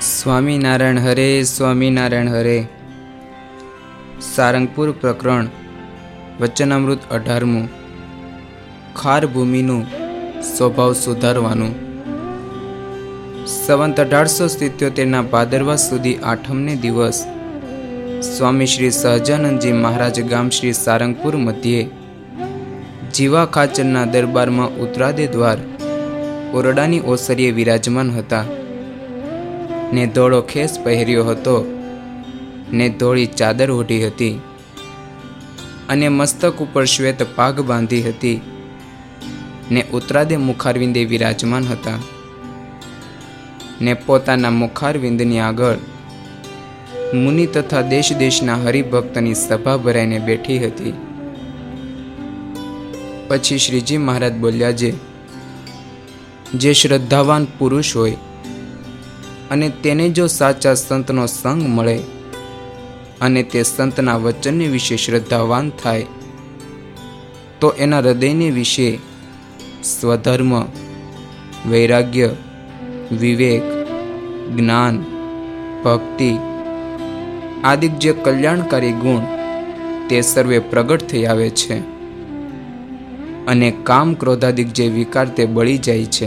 સ્વામિનારાયણ હરે સ્વામિનારાયણ હરે. સારંગપુર પ્રકરણ વચનામૃત 18મું. ખાર ભૂમિનું સ્વભાવ સુધારવાનું. સંવંત 1877ના ભાદરવા સુધી આઠમને દિવસ સ્વામી શ્રી સહજાનંદજી મહારાજ ગામ શ્રી સારંગપુર મધ્યે જીવા ખાચરના દરબારમાં ઉત્તરાદે દ્વાર ઓરડાની ઓસરીએ વિરાજમાન હતા ને ધોળો ખેસ પહેર્યો હતો ને ધોળી ચાદર ઓઢી હતી અને મસ્તક ઉપર શ્વેત પાઘ બાંધી હતી ને ઉત્તરાદે મુખારવિંદે વિરાજમાન હતા ને પોતાના મુખારવિંદની આગળ મુનિ તથા દેશ દેશના હરિભક્તની સભા ભરાઈને બેઠી હતી. પછી શ્રીજી મહારાજ બોલ્યા, જે શ્રદ્ધાવાન પુરુષ હોય અને તેને જો સાચા સંતનો સંગ મળે અને તે સંતના વચનને વિશે શ્રદ્ધાવાન થાય તો એના હૃદયને વિશે સ્વધર્મ, વૈરાગ્ય, વિવેક, જ્ઞાન, ભક્તિ આદિક જે કલ્યાણકારી ગુણ તે સર્વે પ્રગટ થઈ આવે છે અને કામ ક્રોધાદિક જે વિકાર તે બળી જાય છે.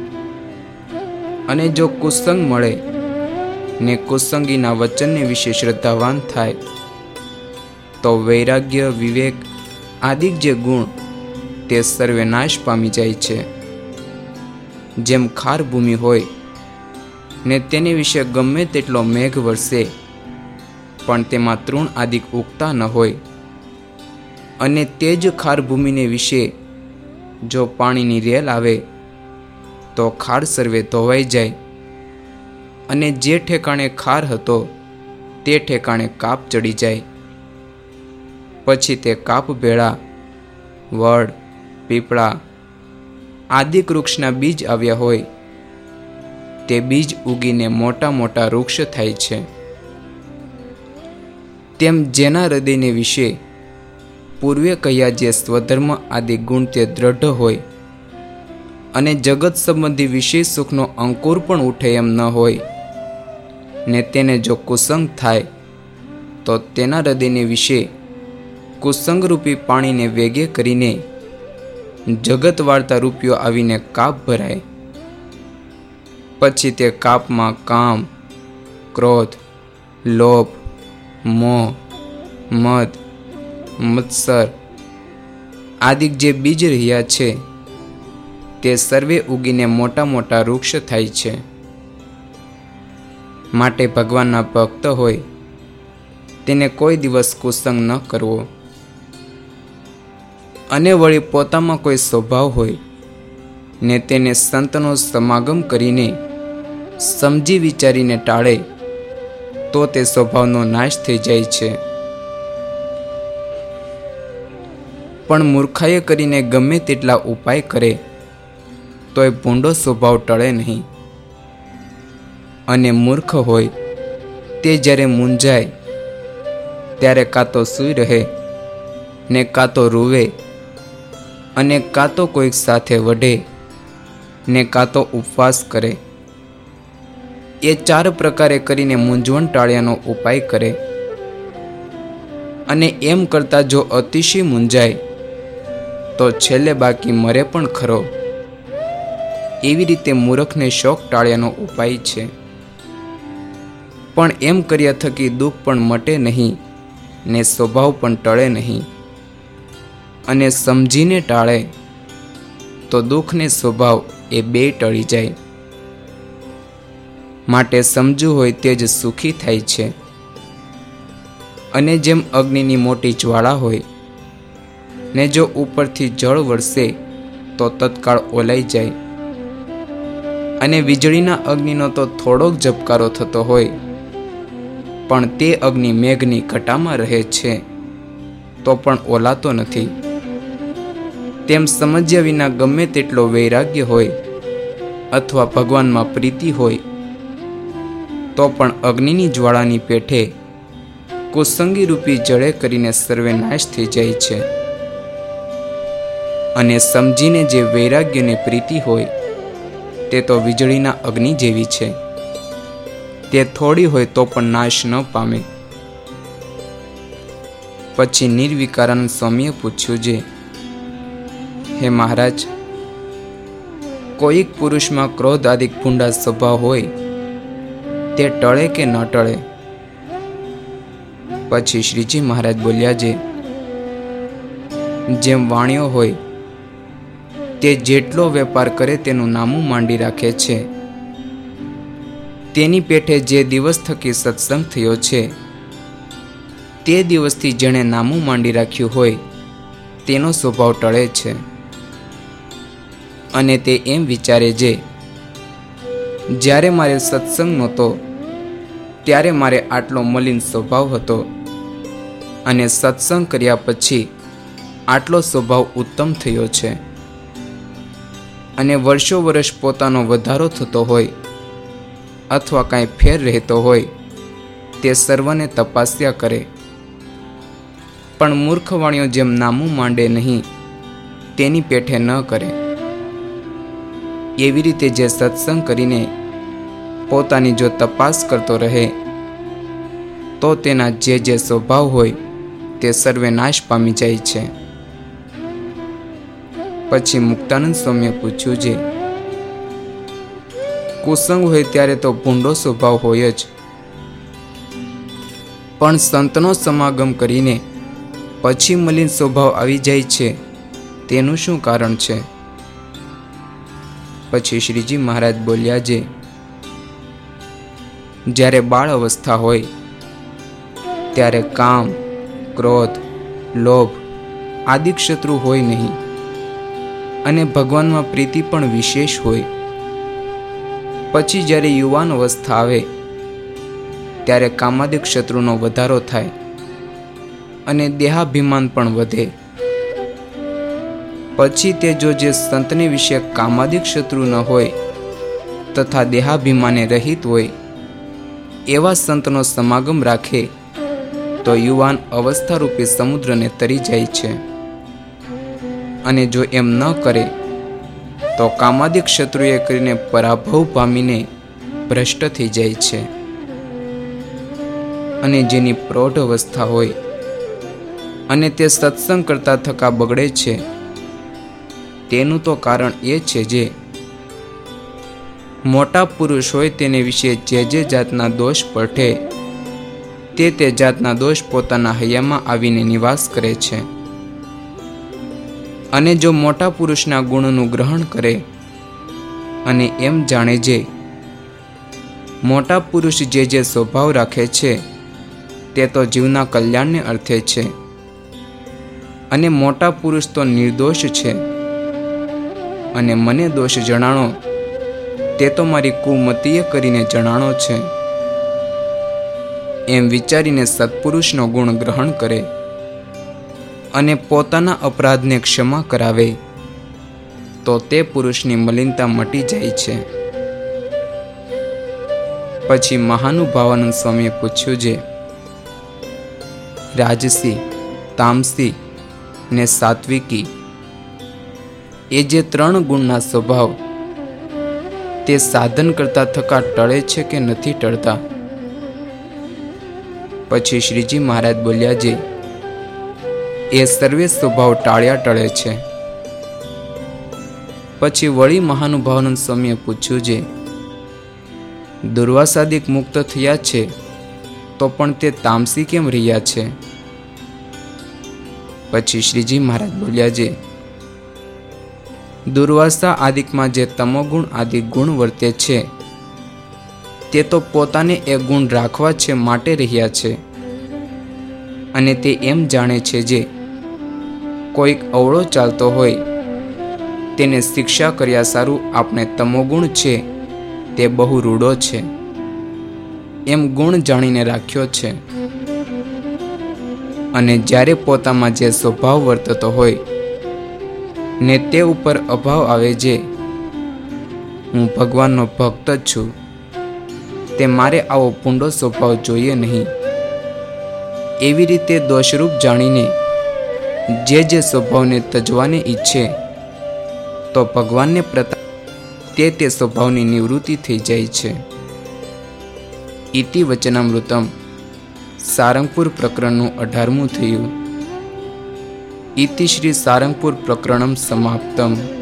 અને જો કુસંગ મળે ને કુસંગીના વચનને વિશે શ્રદ્ધાવાન થાય તો વૈરાગ્ય, વિવેક આદિક જે ગુણ તે સર્વે નાશ પામી જાય છે. જેમ ખાર ભૂમિ હોય ને તેની વિશે ગમે તેટલો મેઘ વરસે પણ તેમાં તૃણ આદિક ઉગતા ન હોય અને તે જ ખાર ભૂમિને વિશે જો પાણીની રેલ આવે તો ખાર સર્વે ધોવાઈ જાય અને જે ઠેકાણે ખાર હતો તે ઠેકાણે કાપ ચડી જાય. પછી તે કાપ ભેળા વડ, પીપળા આદિક વૃક્ષના બીજ આવ્યા હોય તે બીજ ઉગીને મોટા મોટા વૃક્ષ થાય છે. તેમ જેના હૃદયને વિશે પૂર્વે કહ્યા જે સ્વધર્મ આદિ ગુણ તે દ્રઢ હોય અને જગત સંબંધી વિશેષ સુખનો અંકુર પણ ઉઠે એમ ન હોય ને તેને જો કુસંગ થાય તો તેના હૃદયને વિશે કુસંગરૂપી પાણીને વેગે કરીને જગત વાળતા રૂપિયો આવીને કાપ ભરાય. પછી તે કાપમાં કામ, ક્રોધ, લોભ, મોહ, મદ, મત્સર આદિક જે બીજ રહ્યા છે તે સર્વે ઉગીને મોટા મોટા વૃક્ષ થાય છે. માટે ભગવાનના ભક્ત હોય તેને કોઈ દિવસ કુસંગ ન કરવો અને વળી પોતામાં કોઈ સ્વભાવ હોય ને તેને સંતનો સમાગમ કરીને સમજી વિચારીને ટાળે તો તે સ્વભાવનો નાશ થઈ જાય છે. પણ મૂર્ખાએ કરીને ગમે તેટલા ઉપાય કરે તોય ભૂંડો સ્વભાવ ટળે નહીં. અને મૂર્ખ હોય તે જ્યારે મૂંઝાય ત્યારે કાં તો સૂઈ રહે ને કાં તો રૂવે અને કાં તો કોઈક સાથે વઢે ને કાં તો ઉપવાસ કરે. એ 4 પ્રકારે કરીને મૂંઝવણ ટાળ્યાનો ઉપાય કરે અને એમ કરતા જો અતિશય મૂંઝાય તો છેલ્લે બાકી મરે પણ ખરો. એવી રીતે મૂર્ખને શોક ટાળ્યાનો ઉપાય છે. પણ એમ કર્યા થકી દુઃખ પણ મટે નહીં ને સ્વભાવ પણ ટળે નહીં. અને સમજીને ટાળે તો દુઃખ ને સ્વભાવ એ બે ટળી જાય. માટે સમજવું હોય તે જ સુખી થાય છે. અને જેમ અગ્નિની મોટી જ્વાળા હોય ને જો ઉપરથી જળ વરસે તો તત્કાળ ઓલાઈ જાય અને વીજળીના અગ્નિનો તો થોડોક ઝબકારો થતો હોય પણ તે અગ્નિ મેઘની ઘટામાં રહે છે તો પણ ઓલાતો નથી. તેમ સમજ્યા વિના ગમે તેટલો વૈરાગ્ય હોય અથવા ભગવાનમાં પ્રીતિ હોય તો પણ અગ્નિની જ્વાળાની પેઠે કુસંગી રૂપી જળે કરીને સર્વે નાશ થઈ જાય છે. અને સમજીને જે વૈરાગ્યને પ્રીતિ હોય તે તો વીજળીના અગ્નિ જેવી છે. તે થોડી હોય તો પણ નાશ ન પામે. પછી નિર્વિકારાનંદ સ્વામીએ પૂછ્યું છે, હે મહારાજ, કોઈક પુરુષમાં ક્રોધ આદિ ભૂંડા સ્વભાવ હોય તે ટળે કે ન ટળે? પછી શ્રીજી મહારાજ બોલ્યા છે, જેમ વાણિયો હોય તે જેટલો વેપાર કરે તેનું નામું માંડી રાખે છે, તેની પેઠે જે દિવસ થકી સત્સંગ થયો છે તે દિવસથી જેણે નામું માંડી રાખ્યું હોય તેનો સ્વભાવ ટળે છે. અને તે એમ વિચારે છે, જ્યારે મારે સત્સંગ નહોતો ત્યારે મારે આટલો મલિન સ્વભાવ હતો અને સત્સંગ કર્યા પછી આટલો સ્વભાવ ઉત્તમ થયો છે. અને વર્ષો વર્ષ પોતાનો વધારો થતો હોય અથવા કાંઈ ફેર રહેતો હોય તે સર્વને તપાસ્યા કરે, પણ મૂર્ખવાણીઓ જેમ નામું માંડે નહીં તેની પેઠે ન કરે. એવી રીતે જે સત્સંગ કરીને પોતાની જો તપાસ કરતો રહે તો તેના જે સ્વભાવ હોય તે સર્વે નાશ પામી જાય છે. પછી મુક્તાનંદ સ્વામીએ પૂછ્યું છે, કુસંગ હોય ત્યારે તો ભૂંડો સ્વભાવ હોય જ, પણ સંતનો સમાગમ કરીને પછી મલિન સ્વભાવ આવી જાય છે, તેનું શું કારણ છે? પછી શ્રીજી મહારાજ બોલ્યા છે, જ્યારે બાળ અવસ્થા હોય ત્યારે કામ, ક્રોધ, લોભ આદિ શત્રુ હોય નહીં અને ભગવાનમાં પ્રીતિ પણ વિશેષ હોય. પછી જ્યારે યુવાન અવસ્થા આવે ત્યારે કામાદિક શત્રુનો વધારો થાય અને દેહાભિમાન પણ વધે. પછી તે જો જે સંતને વિશે કામાદિક શત્રુ ન હોય તથા દેહાભિમાને રહિત હોય એવા સંતનો સમાગમ રાખે તો યુવાન અવસ્થારૂપી સમુદ્રને તરી જાય છે. અને જો એમ ન કરે તો કામાદિક શત્રુએ કરીને પરાભવ પામીને ભ્રષ્ટ થઈ જાય છે. અને જેની પ્રૌઢ અવસ્થા હોય અને તે સત્સંગ કરતા થકા બગડે છે તેનું તો કારણ એ છે જે મોટા પુરુષ હોય તેને વિશે જે જાતના દોષ પડે તે જાતના દોષ પોતાના હૈયામાં આવીને નિવાસ કરે છે. અને જો મોટા પુરુષના ગુણનું ગ્રહણ કરે અને એમ જાણે જે મોટા પુરુષ જે સ્વભાવ રાખે છે તે તો જીવના કલ્યાણને અર્થે છે અને મોટા પુરુષ તો નિર્દોષ છે અને મને દોષ જણાણો તે તો મારી કુમતીએ કરીને જણાણો છે, એમ વિચારીને સત્પુરુષનો ગુણ ગ્રહણ કરે અને પોતાના અપરાધને ક્ષમા કરાવે તો તે પુરુષની મલિનતા મટી જાય છે. પછી મહાનુભાવાનંદ સ્વામીએ પૂછ્યું છે, રાજસી, તામસી ને સાત્વિકી એ જે 3 ગુણના સ્વભાવ તે સાધન કરતા થકા ટળે છે કે નથી ટળતા? પછી શ્રીજી મહારાજ બોલ્યા છે, એ સર્વે સ્વભાવ ટાળ્યા ટળે છે. પછી વળી મહાનુભાવાનંદ સ્વામીએ પૂછ્યું છે, દુર્વાસાદિક મુક્ત થયા છે તો પણ તે તામસી કેમ રહ્યા છે? પછી શ્રીજી મહારાજ બોલ્યા છે, દુર્વાસા આદિકમાં જે તમોગુણ આદિ ગુણ વર્તે છે તે તો પોતાને એ ગુણ રાખવા છે માટે રહ્યા છે અને તે એમ જાણે છે જે કોઈક અવળો ચાલતો હોય તેને શિક્ષા કર્યા સારું આપણે તમોગુણ છે તે બહુ રૂડો છે એમ ગુણ જાણીને રાખ્યો છે. અને જ્યારે પોતામાં જે સ્વભાવ વર્તતો હોય ને તે ઉપર અભાવ આવે છે હું ભગવાનનો ભક્ત જ છું તે મારે આવો પૂંડો સ્વભાવ જોઈએ નહીં, એવી રીતે દોષરૂપ જાણીને જે સ્વભાવને તજવાને ઈચ્છે તો ભગવાનને પ્રતાપ તે સ્વભાવની નિવૃત્તિ થઈ જાય છે. ઇતિ વચનામૃતમ સારંગપુર પ્રકરણનું 18મું થયું. ઇતિ શ્રી સારંગપુર પ્રકરણમ સમાપ્તમ.